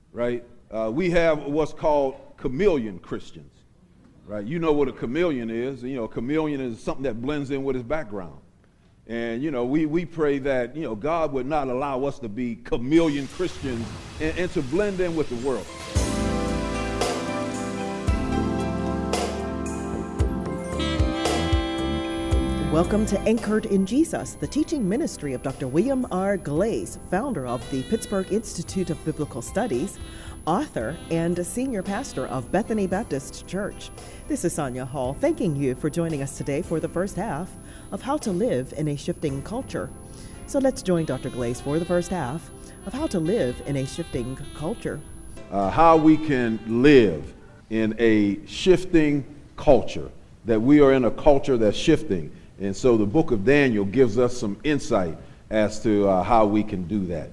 right? We have what's called chameleon Christians, right? You know what a chameleon is. You know, a chameleon is something that blends in with his background. And, you know, we pray that, you know, God would not allow us to be chameleon Christians and to blend in with the world. Welcome to Anchored in Jesus, the teaching ministry of Dr. William R. Glaze, founder of the Pittsburgh Institute of Biblical Studies, author, and senior pastor of Bethany Baptist Church. This is Sonia Hall, thanking you for joining us today for the first half of How to Live in a Shifting Culture. So let's join Dr. Glaze for the first half of How to Live in a Shifting Culture. How we can live in a shifting culture, that we are in a culture that's shifting. And so the book of Daniel gives us some insight as to how we can do that.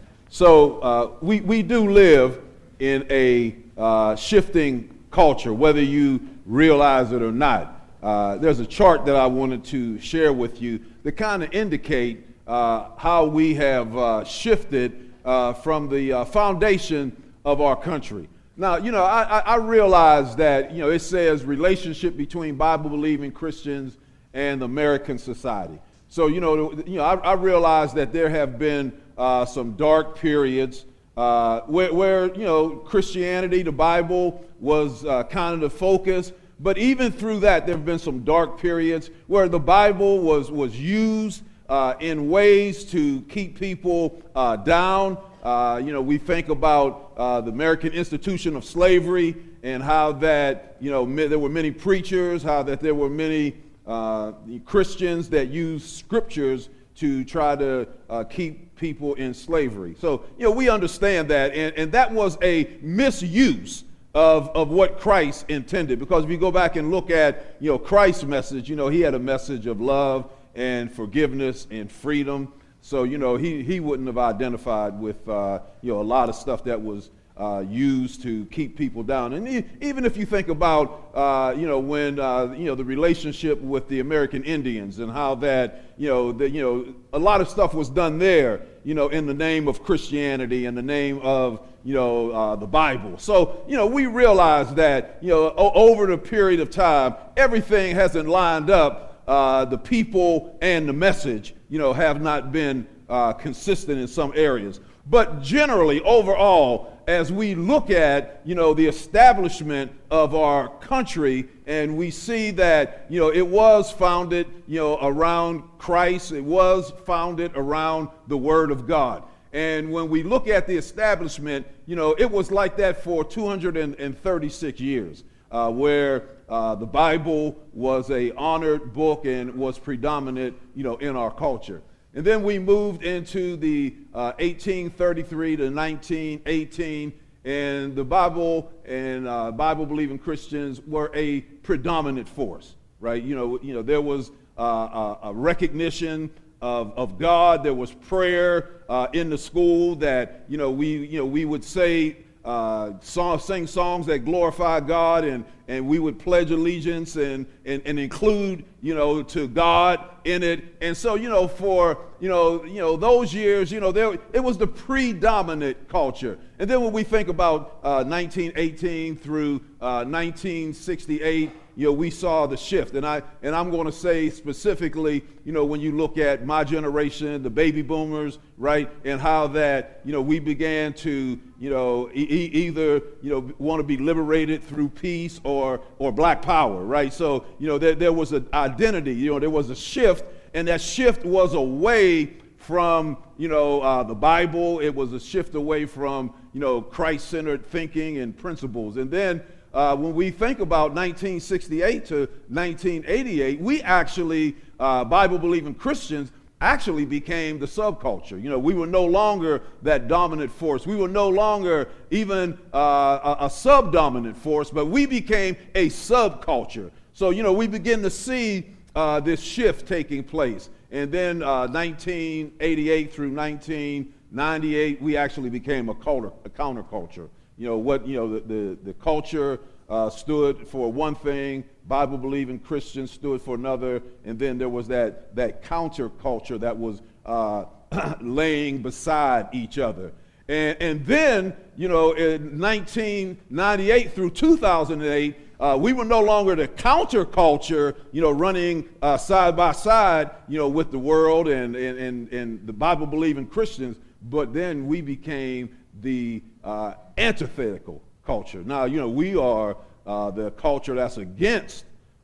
So we do live in a shifting culture, whether you realize it or not. There's a chart that I wanted to share with you that kind of indicate how we have shifted from the foundation of our country. Now, you know, I realize that, you know, it says relationship between Bible-believing Christians and American society. So, I realize that there have been some dark periods where Christianity, the Bible, was kind of the focus. But even through that, there have been some dark periods where the Bible was used in ways to keep people down. We think about the American institution of slavery and how that, there were many preachers, how that there were many Christians that use scriptures to try to keep people in slavery. So, we understand that, and that was a misuse of what Christ intended. Because if you go back and look at, Christ's message, he had a message of love and forgiveness and freedom. So, he wouldn't have identified with, a lot of stuff that was used to keep people down. And even if you think about, when, the relationship with the American Indians and how that, a lot of stuff was done there, in the name of Christianity and the name of, the Bible. So, we realize that, over the period of time, everything hasn't lined up. The people and the message, have not been consistent in some areas. But generally, overall, as we look at, the establishment of our country, and we see that, it was founded, around Christ, it was founded around the Word of God. And when we look at the establishment, it was like that for 236 years, where the Bible was a honored book and was predominant, in our culture. And then we moved into the 1833 to 1918, and the Bible and Bible-believing Christians were a predominant force, right? There was a recognition of God. There was prayer in the school that we would say. Sing songs that glorify God, and we would pledge allegiance and include, to God in it. And so, for, those years, it was the predominant culture. And then when we think about 1918 through 1968, we saw the shift. And I'm going to say specifically, when you look at my generation, the baby boomers, right, and how that, we began to, either, want to be liberated through peace or black power, right? So, there was an identity, there was a shift, and that shift was away from, the Bible. It was a shift away from, Christ-centered thinking and principles. And then when we think about 1968 to 1988, we actually, Bible-believing Christians, actually became the subculture. We were no longer that dominant force. We were no longer even a subdominant force, but we became a subculture. So, we begin to see this shift taking place. And then 1988 through 1998, we actually became a counterculture. The culture stood for one thing, Bible-believing Christians stood for another, and then there was that counterculture that was laying beside each other. And then, you know, in 1998 through 2008, we were no longer the counterculture, you know, running side by side, you know, with the world and the Bible-believing Christians, but then we became the antithetical culture. Now, you know, we are the culture that's against,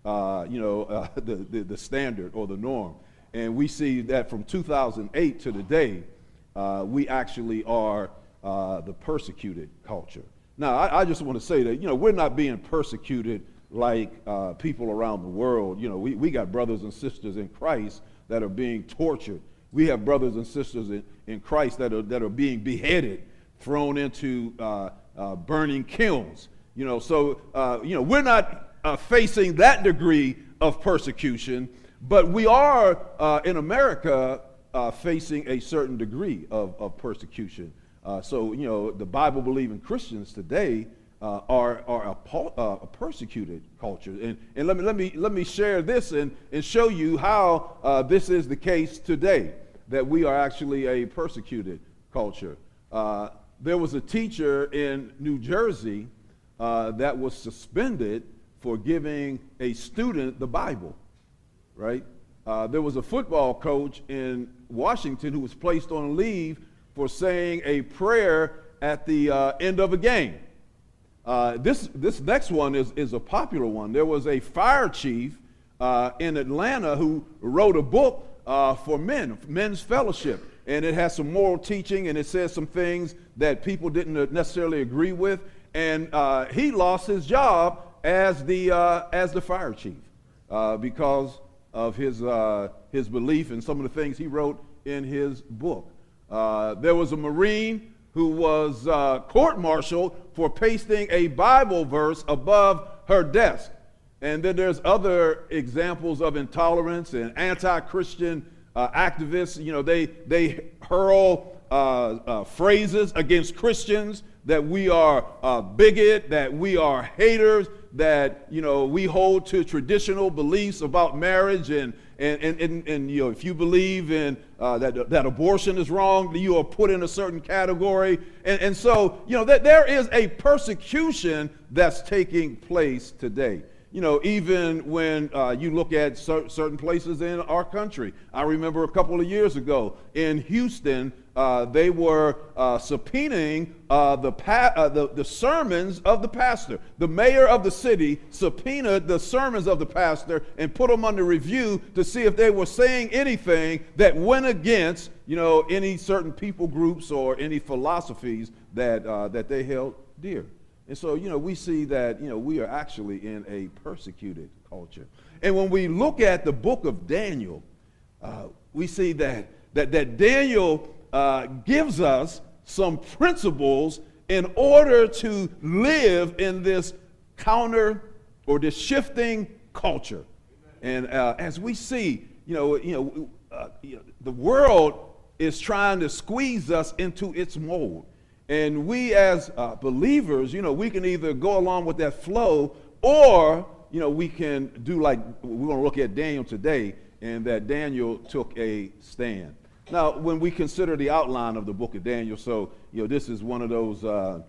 the standard or the norm. And we see that from 2008 to today, we actually are the persecuted culture. Now, I just want to say that, you know, we're not being persecuted like people around the world. You know, we got brothers and sisters in Christ that are being tortured. We have brothers and sisters in Christ that are being beheaded, thrown into burning kilns. You know, so, we're not facing that degree of persecution, but we are, in America, facing a certain degree of persecution. So, you know, the Bible-believing Christians today are a persecuted culture. And let me share this and show you how this is the case today, that we are actually a persecuted culture. There was a teacher in New Jersey that was suspended for giving a student the Bible, right? There was a football coach in Washington who was placed on leave for saying a prayer at the end of a game. This next one is a popular one. There was a fire chief in Atlanta who wrote a book for men's fellowship, and it has some moral teaching, and it says some things that people didn't necessarily agree with, and he lost his job as the fire chief because of his belief in some of the things he wrote in his book. There was a Marine who was court-martialed for pasting a Bible verse above her desk. And then there's other examples of intolerance and anti-Christian activists. You know, they hurl phrases against Christians that we are bigot, that we are haters, that, you know, we hold to traditional beliefs about marriage, and you know, if you believe in that abortion is wrong, you are put in a certain category. And so, you know, that there is a persecution that's taking place today. You know, even when you look at certain places in our country. I remember a couple of years ago in Houston, they were subpoenaing the sermons of the pastor. The mayor of the city subpoenaed the sermons of the pastor and put them under review to see if they were saying anything that went against, you know, any certain people groups or any philosophies that they held dear. And so, you know, we see that, you know, we are actually in a persecuted culture. And when we look at the book of Daniel, we see that Daniel gives us some principles in order to live in this counter or this shifting culture. And as we see, the world is trying to squeeze us into its mold. And we as believers, you know, we can either go along with that flow, or, you know, we can do like we're going to look at Daniel today, and that Daniel took a stand. Now, when we consider the outline of the book of Daniel, so, you know, this is one of those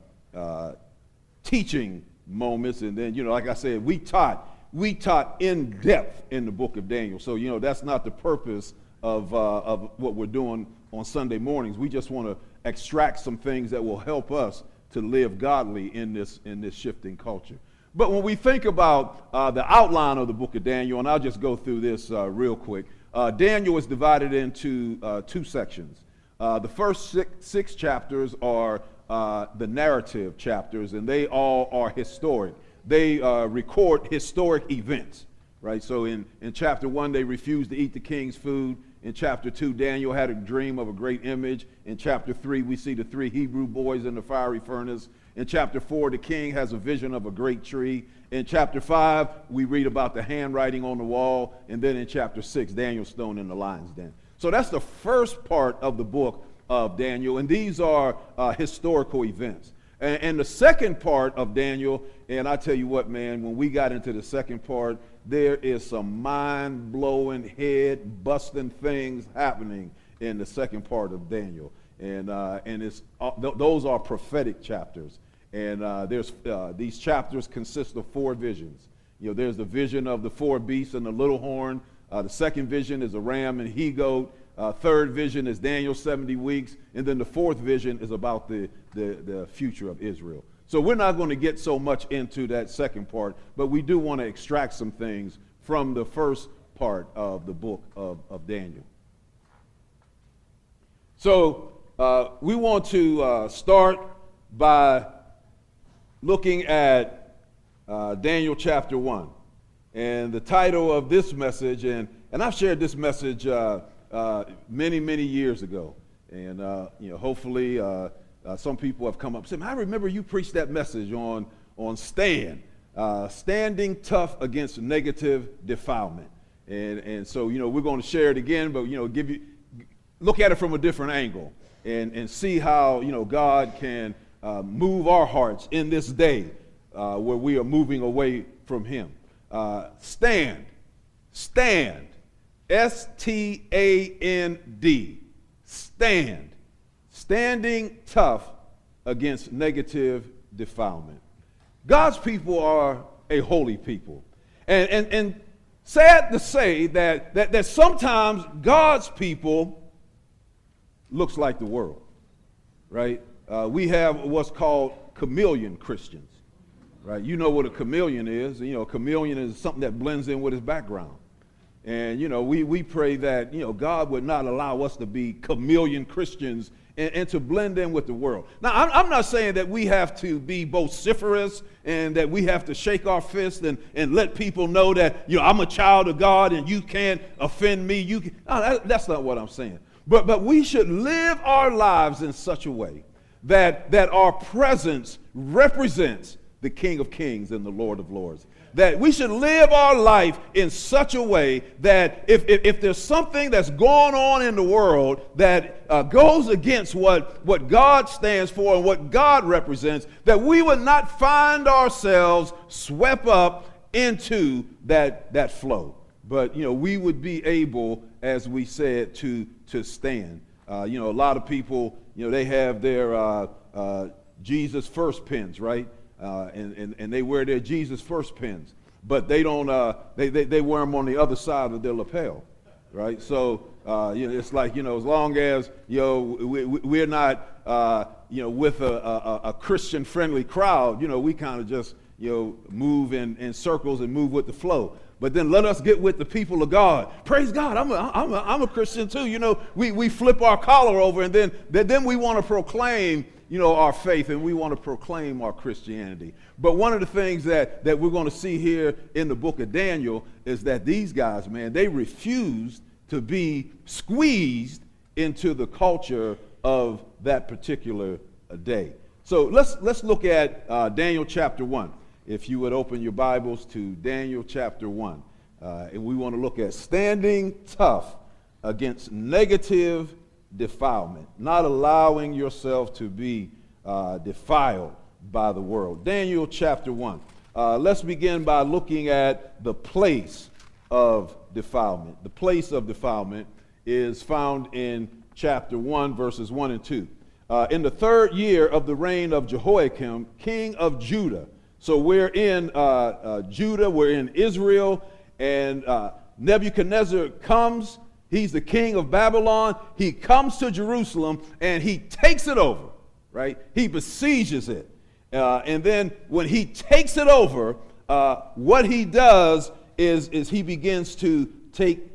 teaching moments. And then, you know, like I said, we taught in depth in the book of Daniel. So, you know, that's not the purpose of what we're doing on Sunday mornings. We just want to extract some things that will help us to live godly in this shifting culture. But when we think about the outline of the book of Daniel, and I'll just go through this real quick. Daniel is divided into two sections. The first six chapters are the narrative chapters, and they all are historic. They record historic events, right? So in chapter 1, they refused to eat the king's food. In chapter 2, Daniel had a dream of a great image. In chapter 3, we see the 3 Hebrew boys in the fiery furnace. In chapter 4, the king has a vision of a great tree. In chapter 5, we read about the handwriting on the wall. And then in chapter 6, Daniel's thrown in the lion's den. So that's the first part of the book of Daniel. And these are historical events. And the second part of Daniel, and I tell you what, man, when we got into the second part, there is some mind-blowing, head-busting things happening in the second part of Daniel. And those are prophetic chapters. And these chapters consist of 4 visions. There's the vision of the 4 beasts and the little horn. The second vision is a ram and he-goat. Third vision is Daniel's 70 weeks. And then the 4th vision is about the future of Israel. So we're not going to get so much into that second part, but we do want to extract some things from the first part of the book of Daniel. So we want to start by looking at Daniel chapter 1. And the title of this message, and I've shared this message many, many years ago. And, hopefully some people have come up and said, I remember you preached that message on standing tough against negative defilement. And so, we're going to share it again, but, look at it from a different angle and see how, God can move our hearts in this day where we are moving away from him. Stand, S-T-A-N-D, stand, standing tough against negative defilement. God's people are a holy people. And sad to say that sometimes God's people looks like the world, right? We have what's called chameleon Christians, right? You know what a chameleon is. A chameleon is something that blends in with his background. And, we pray that, God would not allow us to be chameleon Christians and to blend in with the world. Now, I'm not saying that we have to be vociferous and that we have to shake our fist and let people know that, I'm a child of God and you can't offend me. That's not what I'm saying. But we should live our lives in such a way that our presence represents the King of Kings and the Lord of Lords. That we should live our life in such a way that if there's something that's going on in the world that goes against what God stands for and what God represents, that we would not find ourselves swept up into that flow. But, we would be able, as we said, to stand. A lot of people, they have their Jesus First pins, right? And they wear their Jesus First pins, but they don't. They wear them on the other side of their lapel, right? So it's like as long as we're not with a Christian friendly crowd, we kind of just move in circles and move with the flow. But then let us get with the people of God. Praise God, I'm a Christian too. We flip our collar over and then we want to proclaim our faith, and we want to proclaim our Christianity. But one of the things that we're going to see here in the book of Daniel is that these guys, man, they refused to be squeezed into the culture of that particular day. So let's look at Daniel chapter 1. If you would open your Bibles to Daniel chapter 1. And we want to look at standing tough against negative defilement, not allowing yourself to be defiled by the world. Daniel chapter 1. Let's begin by looking at the place of defilement. The place of defilement is found in chapter 1, verses 1 and 2. In the 3rd year of the reign of Jehoiakim, king of Judah. So we're in Judah, we're in Israel, and Nebuchadnezzar comes. He's the king of Babylon. He comes to Jerusalem and he takes it over, right? He besieges it. And then when he takes it over, what he does is he begins to take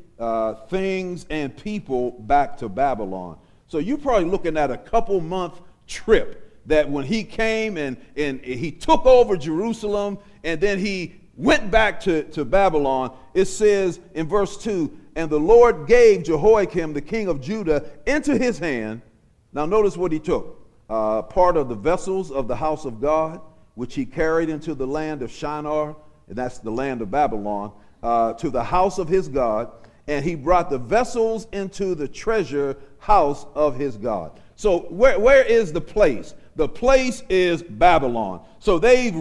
things and people back to Babylon. So you're probably looking at a couple-month trip that when he came and he took over Jerusalem and then he went back to Babylon, it says in verse 2, and the Lord gave Jehoiakim, the king of Judah, into his hand. Now notice what he took. Part of the vessels of the house of God, which he carried into the land of Shinar, and that's the land of Babylon, to the house of his God, and he brought the vessels into the treasure house of his God. So where is the place? The place is Babylon. So they've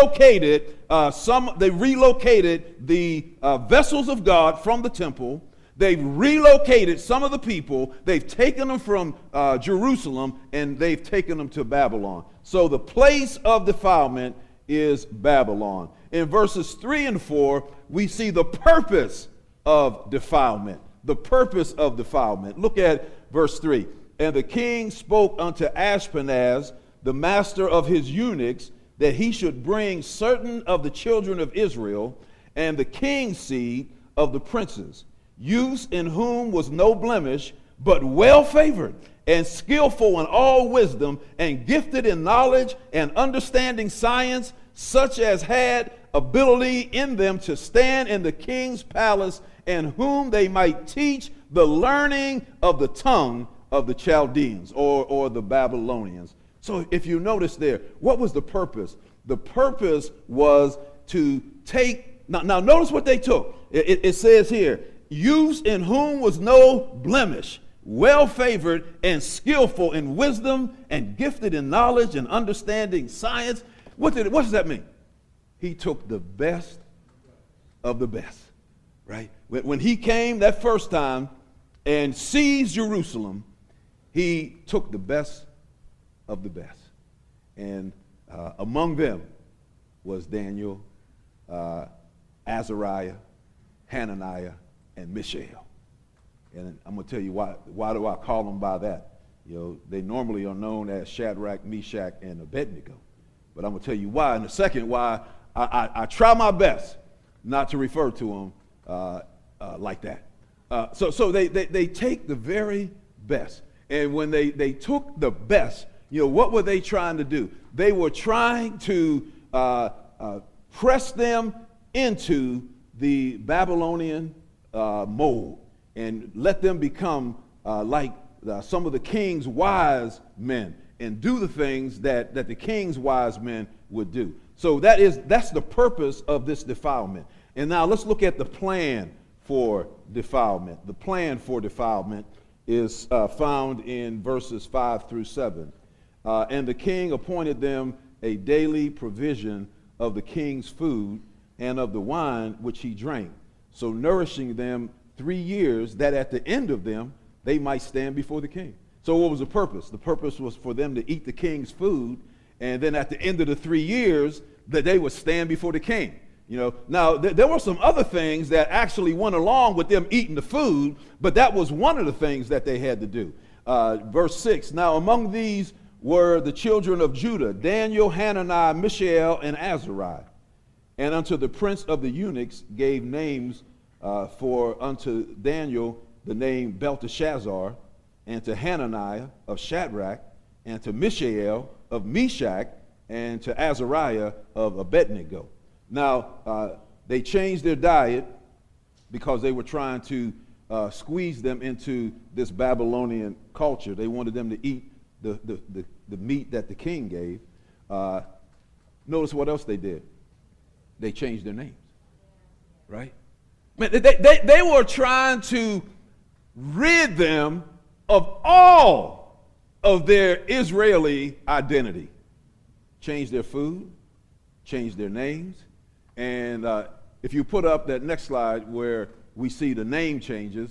relocated the vessels of God from the temple. They've relocated some of the people. They've taken them from Jerusalem, and they've taken them to Babylon. So the place of defilement is Babylon. In verses 3 and 4, we see the purpose of defilement. The purpose of defilement. Look at verse 3. And the king spoke unto Ashpenaz, the master of his eunuchs, that he should bring certain of the children of Israel and the king's seed of the princes, youths in whom was no blemish, but well favored and skillful in all wisdom, and gifted in knowledge and understanding science, such as had ability in them to stand in the king's palace, and whom they might teach the learning of the tongue of the Chaldeans or the Babylonians. So if you notice there, what was the purpose? The purpose was to take, now notice what they took. It says here, youths in whom was no blemish, well favored and skillful in wisdom and gifted in knowledge and understanding science. What does that mean? He took the best of the best, right? When he came that first time and seized Jerusalem, he took the best of the best. And among them was Daniel, Azariah, Hananiah, and Mishael. And I'm going to tell you why do I call them by that? You know, they normally are known as Shadrach, Meshach, and Abednego. But I'm going to tell you why in a second, why I try my best not to refer to them like that. So they take the very best. And when they took the best, you know, what were they trying to do? They were trying to press them into the Babylonian mold and let them become like some of the king's wise men and do the things that the king's wise men would do. So that's the purpose of this defilement. And now let's look at the plan for defilement. The plan for defilement is found in verses 5 through 7. And the king appointed them a daily provision of the king's food and of the wine which he drank, so nourishing them 3 years, that at the end of them they might stand before the king. So what was the purpose? The purpose was for them to eat the king's food, and then at the end of the 3 years that they would stand before the king. You know, now there were some other things that actually went along with them eating the food, but that was one of the things that they had to do. Verse 6, now among these were the children of Judah, Daniel, Hananiah, Mishael, and Azariah. And unto the prince of the eunuchs gave names, for unto Daniel the name Belteshazzar, and to Hananiah of Shadrach, and to Mishael of Meshach, and to Azariah of Abednego. Now, they changed their diet because they were trying to squeeze them into this Babylonian culture. They wanted them to eat the meat that the king gave. Notice what else they did. They changed their names, right? Man, they were trying to rid them of all of their Israeli identity. Change their food, change their names. And if you put up that next slide where we see the name changes,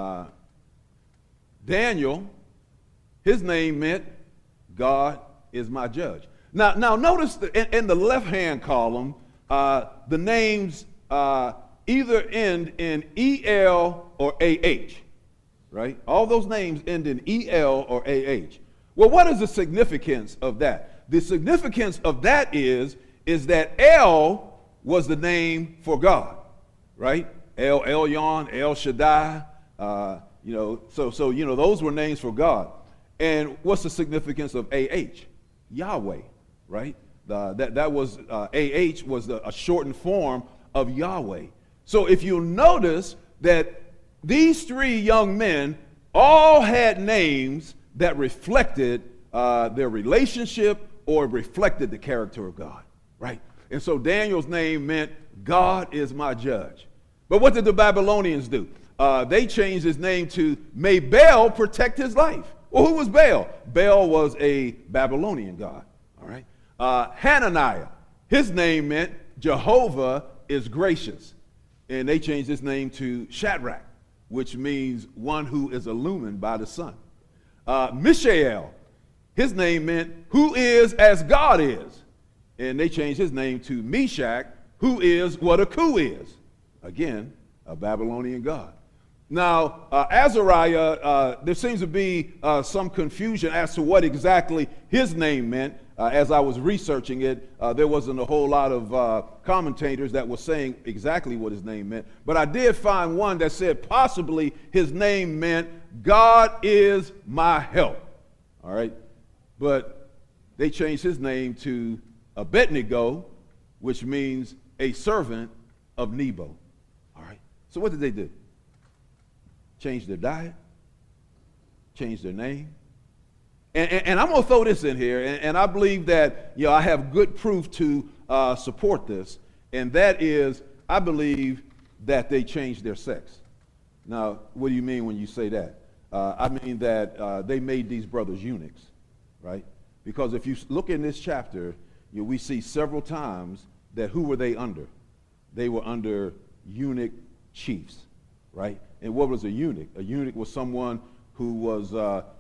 Daniel, his name meant God is my judge. Now notice in the left-hand column, the names either end in E-L or A-H, right? All those names end in E-L or A-H. Well, what is the significance of that? The significance of that is that El was the name for God, right? El Elyon, El Shaddai, so those were names for God. And what's the significance of A-H? Yahweh, right? That was A-H was a shortened form of Yahweh. So if you notice that these three young men all had names that reflected their relationship or reflected the character of God, right? And so Daniel's name meant God is my judge. But what did the Babylonians do? They changed his name to May Baal protect his life. Well, who was Baal? Baal was a Babylonian god, all right? Hananiah, his name meant Jehovah is gracious. And they changed his name to Shadrach. which means one who is illumined by the sun. Mishael, his name meant who is as God is. And they changed his name to Meshach, who is what a coup is. Again, a Babylonian god. Now, Azariah, there seems to be some confusion as to what exactly his name meant. As I was researching it, there wasn't a whole lot of commentators that were saying exactly what his name meant. But I did find one that said possibly his name meant God is my help. All right? But they changed his name to Abednego, which means a servant of Nebo. All right? So what did they do? Change their diet, change their name. And I'm going to throw this in here, and I believe that I have good proof to support this, and that is I believe that they changed their sex. Now, what do you mean when you say that? I mean that they made these brothers eunuchs, right? Because if you look in this chapter, we see several times that who were they under? They were under eunuch chiefs, right? And what was a eunuch? A eunuch was someone who was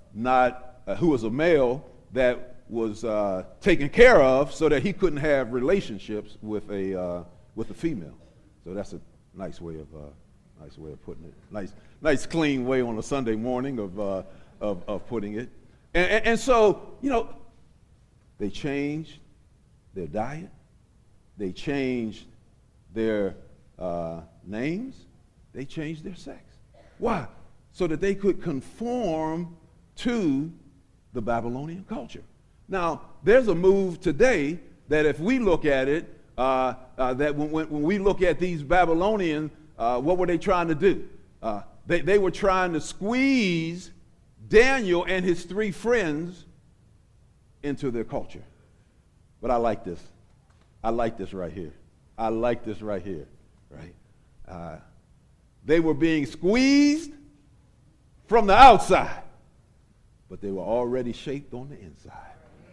who was a male that was taken care of so that he couldn't have relationships with a female. So that's a nice way of putting it. Nice clean way on a Sunday morning of putting it. And so they changed their diet, they changed their names, they changed their sex. Why? So that they could conform to the Babylonian culture. Now, there's a move today that if we look at it, that when we look at these Babylonians, what were they trying to do? They were trying to squeeze Daniel and his 3 friends into their culture. But I like this. I like this right here. I like this right here, right? They were being squeezed from the outside, but they were already shaped on the inside.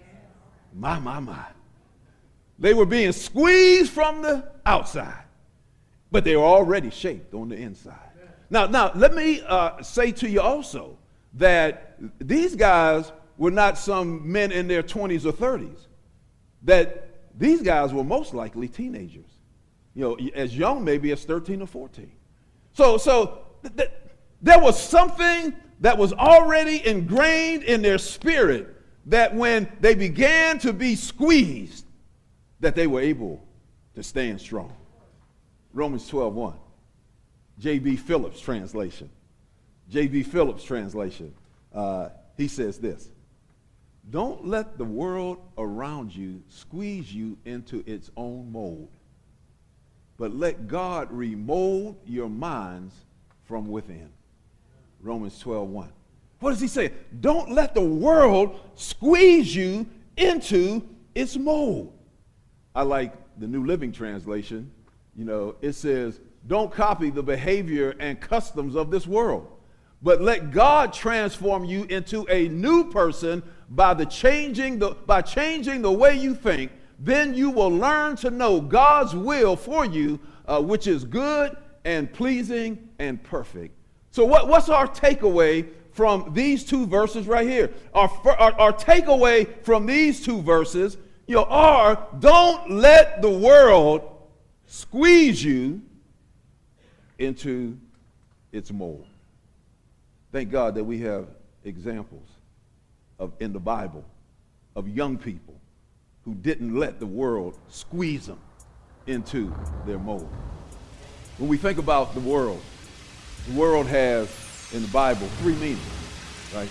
My. They were being squeezed from the outside, but they were already shaped on the inside. Now let me say to you also that these guys were not some men in their 20s or 30s, that these guys were most likely teenagers, as young maybe as 13 or 14. So there was something that was already ingrained in their spirit that when they began to be squeezed, that they were able to stand strong. Romans 12:1, J.B. Phillips translation. J.B. Phillips translation, he says this: don't let the world around you squeeze you into its own mold, but let God remold your minds from within. Romans 12:1. What does he say? Don't let the world squeeze you into its mold. I like the New Living Translation. It says, don't copy the behavior and customs of this world, but let God transform you into a new person by changing the way you think. Then you will learn to know God's will for you, which is good and pleasing and perfect. So what's our takeaway from these 2 verses right here? Our takeaway from these 2 verses, are don't let the world squeeze you into its mold. Thank God that we have examples in the Bible of young people who didn't let the world squeeze them into their mold. When we think about the world has, in the Bible, 3 meanings, right?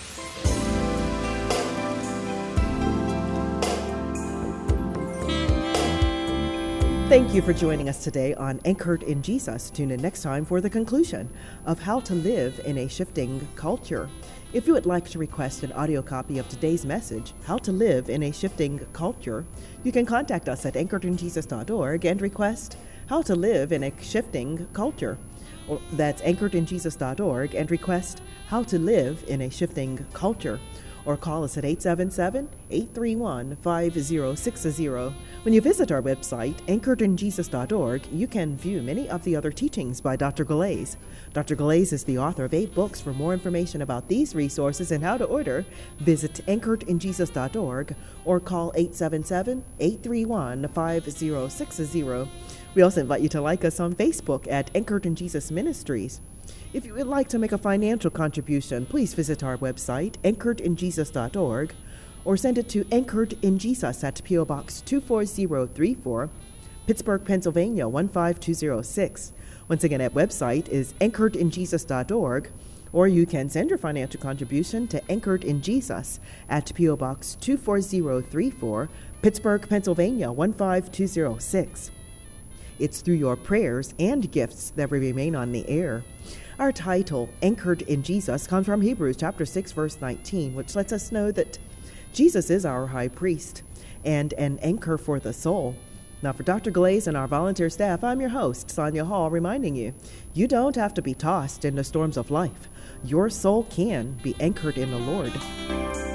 Thank you for joining us today on Anchored in Jesus. Tune in next time for the conclusion of how to live in a shifting culture. If you would like to request an audio copy of today's message, How to Live in a Shifting Culture, you can contact us at anchoredinjesus.org and request How to Live in a Shifting Culture. That's anchoredinjesus.org and request How to Live in a Shifting Culture. or call us at 877-831-5060. When you visit our website, anchoredinjesus.org, you can view many of the other teachings by Dr. Galais. Dr. Galais is the author of 8 books. For more information about these resources and how to order, visit anchoredinjesus.org or call 877-831-5060. We also invite you to like us on Facebook at Anchored in Jesus Ministries. If you would like to make a financial contribution, please visit our website, anchoredinjesus.org, or send it to Anchored in Jesus at P.O. Box 24034, Pittsburgh, Pennsylvania 15206. Once again, that website is anchoredinjesus.org, or you can send your financial contribution to Anchored in Jesus at P.O. Box 24034, Pittsburgh, Pennsylvania 15206. It's through your prayers and gifts that we remain on the air. Our title, Anchored in Jesus, comes from Hebrews chapter 6, verse 19, which lets us know that Jesus is our high priest and an anchor for the soul. Now, for Dr. Galais and our volunteer staff, I'm your host, Sonia Hall, reminding you, you don't have to be tossed in the storms of life. Your soul can be anchored in the Lord.